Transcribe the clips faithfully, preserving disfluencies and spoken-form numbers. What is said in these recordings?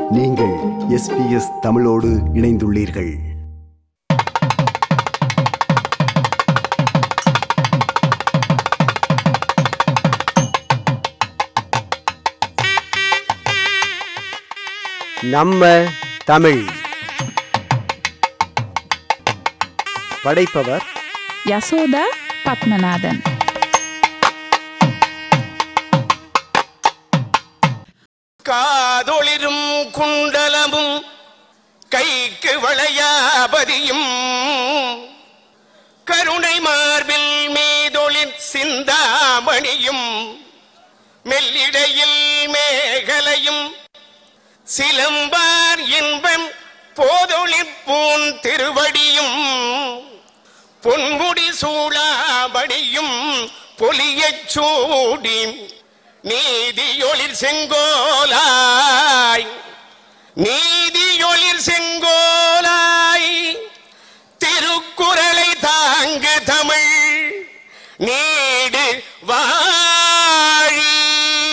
நீங்கள் S B S தமிழோடு இணைந்துள்ளீர்கள். நம்ம தமிழ். படைப்பவர் யசோதா பத்மநாதன். காதொளிரும் குண்டலமும் கைக்கு வளையாபதியும் கருணை மார்பில் மீதொளிர் சிந்தாமணியும் மெல்லிடையில் மேகலையும் சிலம்பார் இன்பம் போதொளிர் பூன் திருவடியும் பொன்முடி சூளாபடியும் பொலியச் சூடி நீதியொளிர் செங்கோலாய் நீதியொளிர் செங்கோலாய் திருக்குறளை தாங்கு தமிழ் நீடு வாழி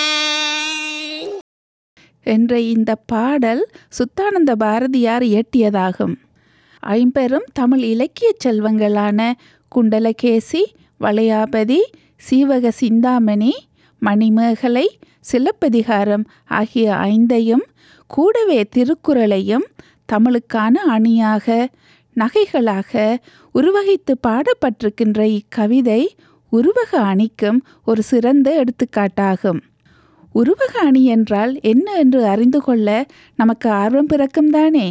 என்ற இந்த பாடல் சுத்தானந்த பாரதியார் இயற்றியதாகும். ஐம்பெரும் தமிழ் இலக்கிய செல்வங்களான குண்டலகேசி, வளையாபதி, சீவக சிந்தாமணி, மணிமேகலை, சிலப்பதிகாரம் ஆகிய ஐந்தையும் கூடவே திருக்குறளையும் தமிழுக்கான அணியாக நகைகளாக உருவகித்து பாடப்பட்டிருக்கின்ற இக்கவிதை உருவக அணிக்கும் ஒரு சிறந்த எடுத்துக்காட்டாகும். உருவக அணி என்றால் என்ன என்று அறிந்து கொள்ள நமக்கு ஆர்வம் பிறக்கும் தானே.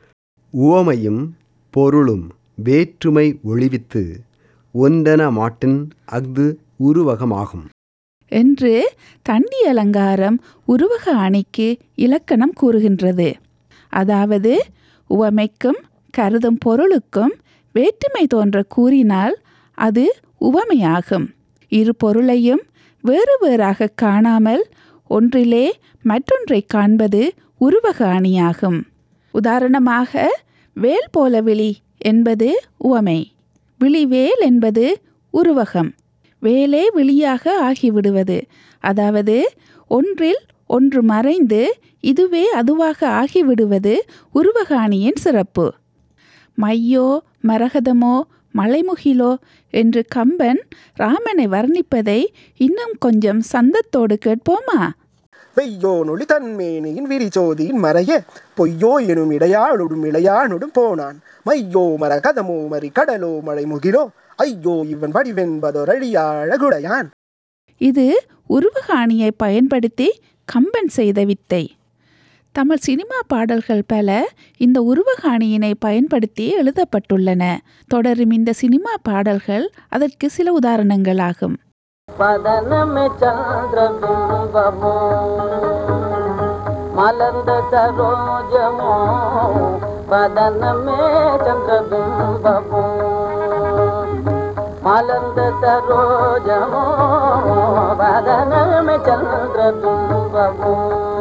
உவமையும் பொருளும் வேற்றுமை ஒழிவித்து ஒன்றென மாட்டின் அஃது உருவகமாகும் என்று தண்டி அலங்காரம் உருவக அணிக்கு இலக்கணம் கூறுகின்றது. அதாவது உவமைக்கும் கருதும் பொருளுக்கும் வேற்றுமை தோன்ற கூறினால் அது உவமையாகும். இரு பொருளையும் வேறு வேறாக காணாமல் ஒன்றிலே மற்றொன்றை காண்பது உருவக அணியாகும். உதாரணமாக வேல் போல விழி என்பது உவமை, விழிவேல் என்பது உருவகம். வேலே விழியாக ஆகிவிடுவது, அதாவது ஒன்றில் ஒன்று மறைந்து இதுவே அதுவாக ஆகிவிடுவது உருவக அணியின் சிறப்பு. மையோ மரகதமோ மலைமுகிலோ என்று கம்பன் ராமனை வர்ணிப்பதை இன்னும் கொஞ்சம் சந்தத்தோடு கேட்போமா? வெய்யோ நொழி தன்மேனியின் விரிச்சோதியின் மறைய பொய்யோ எனும் இடையாளுடும் இளையானுடும் போனான் மையோ மரகதமோ மறி கடலோ மழைமுகிலோ ஐயோ இவன் வடிவென்பதோர் அழியாழகுடையான். இது உருவக அணியை பயன்படுத்தி கம்பன் செய்த வித்தை. தமிழ் சினிமா பாடல்கள் பல இந்த உருவக அணியினை பயன்படுத்தி எழுதப்பட்டுள்ளன. தொடரும் இந்த சினிமா பாடல்கள் அதற்கு சில உதாரணங்களாகும். பதனமே சந்திரபிம்பமோ மலர்ந்த சரோஜமோ பதனமே சந்திரபிம்பமோ மலர்ந்த சரோஜமோ பதனமே சந்திரபிம்பமோ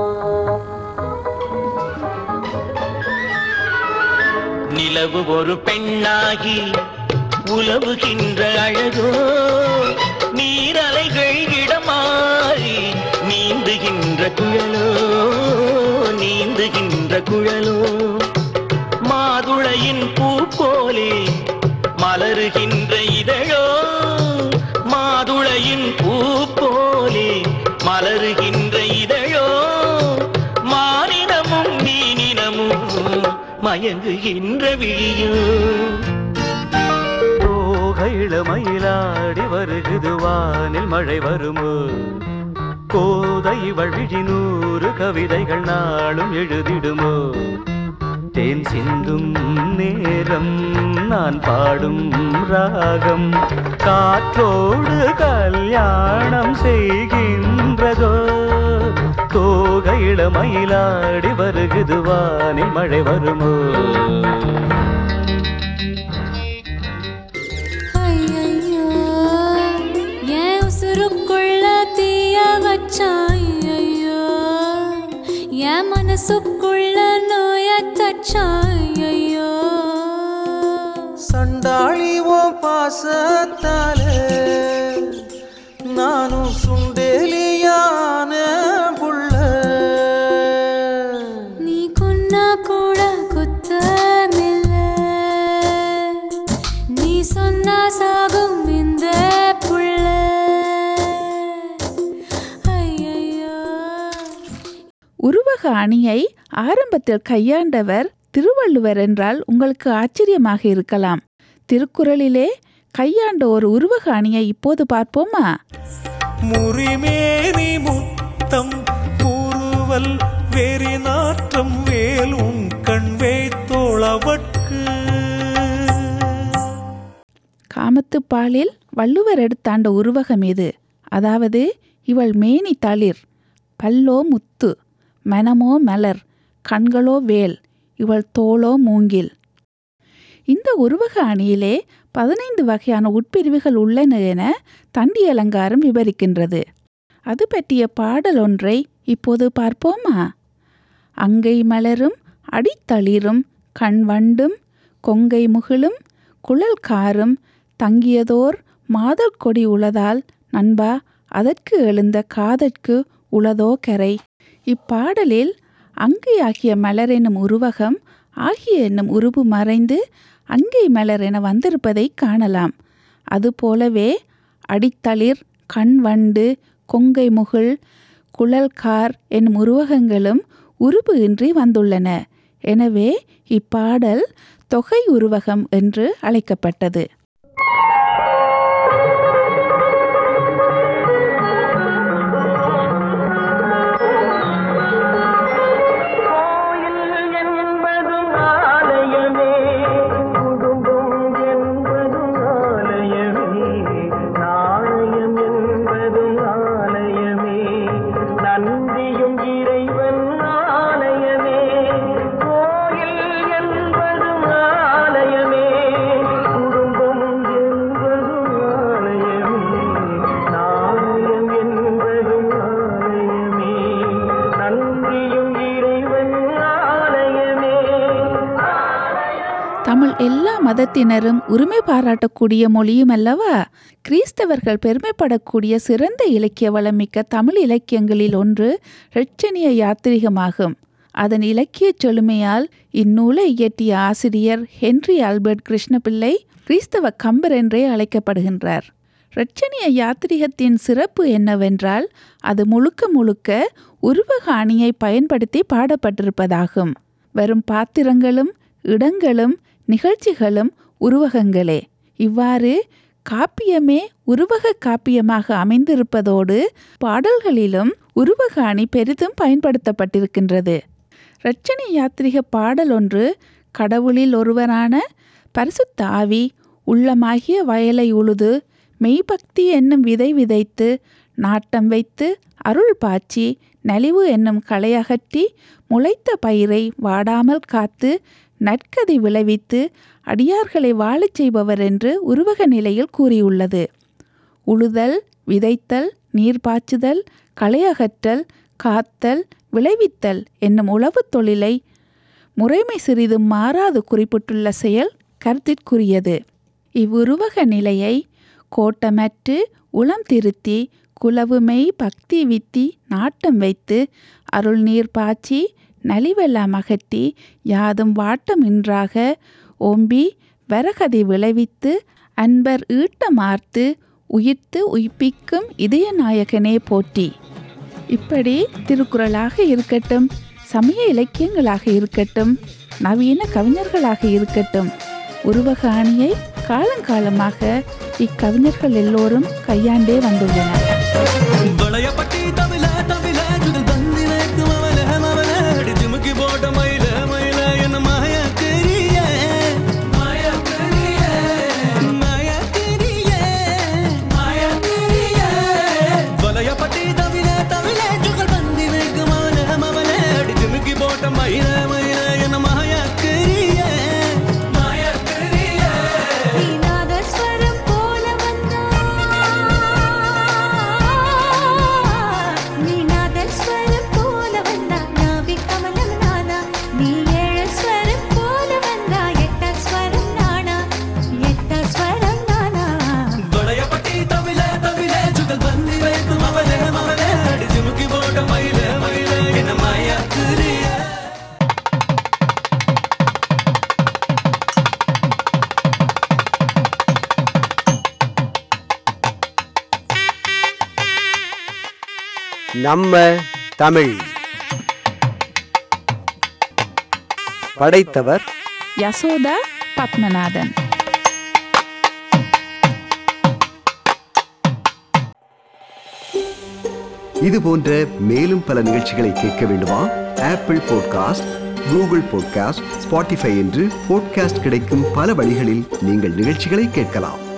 நிலவு ஒரு பெண்ணாகி உலவுகின்ற அழகோ நீரலைகள் இடமாறி நீந்துகின்ற குழலோ நீந்துகின்ற குழலோ மாதுளையின் பூ போலே மலருகின்ற இதழோ மாதுளையின் பூ போலே மலருகின்ற இதழோ மானினமும் மீனினமும் மயங்குகின்ற விழியோ இளமயிலாடி வருகுது வானில் மழை வருமோ கோதை வழிழி நூறு கவிதைகள் நாளும் எழுதிடுமோ தேன் சிந்தும் நேரம் நான் பாடும் ராகம் காற்றோடு கல்யாணம் செய்கின்றதோ தோகை இளமயிலாடி வருகுது வானில் மழை வருமோ. ஐயோ என் மனசுக்குள்ள நோயத்தச்சாயோ சண்டாளிவோ பாசத்தாலே நானும் சுண்டேலியான புள்ள நீ அணியை ஆரம்பத்தில் கையாண்டவர் திருவள்ளுவர் என்றால் உங்களுக்கு ஆச்சரியமாக இருக்கலாம். திருக்குறளிலே கையாண்ட ஒரு உருவக அணியை இப்போது பார்ப்போமா? முறிமேனி முத்தம் கூறுவல் வேறி நாற்றம் வேலும் கண் வைத்தோளவட்கு. காமத்துப்பாலில் வள்ளுவர் எடுத்தாண்ட உருவகம் இது. அதாவது இவள் மேனி தளிர், பல்லோ முத்து, மனமோ மலர், கண்களோ வேல், இவள் தோளோ மூங்கில். இந்த உருவக அணியிலே பதினைந்து வகையான உட்பிரிவுகள் உள்ளன என தண்டி அலங்காரம் விவரிக்கின்றது. அது பற்றிய பாடல் ஒன்றை இப்போது பார்ப்போமா? அங்கை மலரும் அடித்தளிரும் கண் வண்டும் கொங்கை முகிலும் குழல் காரும் தங்கியதோர் மாதர் கொடி உளதால் நண்பா அதற்கு எழுந்த காதற்கு உளதோ கரை. இப்பாடலில் அங்கை ஆகிய மலர் என்னும் உருவகம் ஆகிய என்னும் உருவு மறைந்து அங்கை மலர் என வந்திருப்பதை காணலாம். அதுபோலவே அடித்தளிர், கண் வண்டு, கொங்கை முகில், குழல்கார் என்னும் உருவகங்களும் உருவு இன்றி வந்துள்ளன. எனவே இப்பாடல் தொகை உருவகம் என்று அழைக்கப்பட்டது. தமிழ் எல்லா மதத்தினரும் உரிமை பாராட்டக்கூடிய மொழியும் அல்லவா? கிறிஸ்தவர்கள் பெருமைப்படக்கூடிய சிறந்த இலக்கிய வளமிக்க தமிழ் இலக்கியங்களில் ஒன்று இரட்சணிய யாத்திரிகமாகும். அதன் இலக்கிய செழுமையால் இந்நூலை இயற்றிய ஆசிரியர் ஹென்றி ஆல்பர்ட் கிருஷ்ணபிள்ளை கிறிஸ்தவ கம்பர் என்றே அழைக்கப்படுகின்றார். இரட்சணிய யாத்திரிகத்தின் சிறப்பு என்னவென்றால் அது முழுக்க முழுக்க உருவக அணியை பயன்படுத்தி பாடப்பட்டிருப்பதாகும். வரும் பாத்திரங்களும் இடங்களும் நிகழ்ச்சிகளும் உருவகங்களே. இவ்வாறு காப்பியமே உருவக காப்பியமாக அமைந்திருப்பதோடு பாடல்களிலும் உருவக அணி பெரிதும் பயன்படுத்தப்பட்டிருக்கின்றது. இரட்சணி யாத்திரிக பாடல் ஒன்று கடவுளில் ஒருவரான பரிசுத்த ஆவி உள்ளமாகிய வயலை உழுது மெய்பக்தி என்னும் விதை விதைத்து நாட்டம் வைத்து அருள் பாய்ச்சி நலிவு என்னும் களையகற்றி முளைத்த பயிரை வாடாமல் காத்து நற்கதி விளைவித்து அடியார்களை வாழச் செய்பவர் என்று உருவக நிலையில் கூறியுள்ளது. உழுதல், விதைத்தல், நீர் பாய்ச்சுதல், களையகற்றல், காத்தல், விளைவித்தல் என்னும் உழவுத் தொழிலை முறைமை சிறிதும் மாறாது குறிப்பிட்டுள்ள செயல் கருத்திற்குரியது. இவ்வுருவக நிலையை கோட்டமற்று உளம் திருத்தி குலவுமெய் பக்தி வித்தி நாட்டம் வைத்து அருள் நீர் பாய்ச்சி நலிவெல்லாம் அகற்றி யாதும் வாட்டமின்றாக ஓம்பி வரகதி விளைவித்து அன்பர் ஈட்டமார்த்து உயிர்த்து உயிர்ப்பிக்கும் இதயநாயகனே போற்றி. இப்படி திருக்குறளாக இருக்கட்டும், சமய இலக்கியங்களாக இருக்கட்டும், நவீன கவிஞர்களாக இருக்கட்டும், உருவக அணியை காலங்காலமாக இக்கவிஞர்கள் எல்லோரும் கையாண்டே வந்துள்ளனர். நம்ம தமிழ் படைத்தவர் யசோதா பத்மநாதன். இது போன்ற மேலும் பல நிகழ்ச்சிகளை கேட்க வேண்டுமா? Apple podcast, Google podcast, Spotify என்று பாட்காஸ்ட் கிடைக்கும் பல வழிகளில் நீங்கள் நிகழ்ச்சிகளை கேட்கலாம்.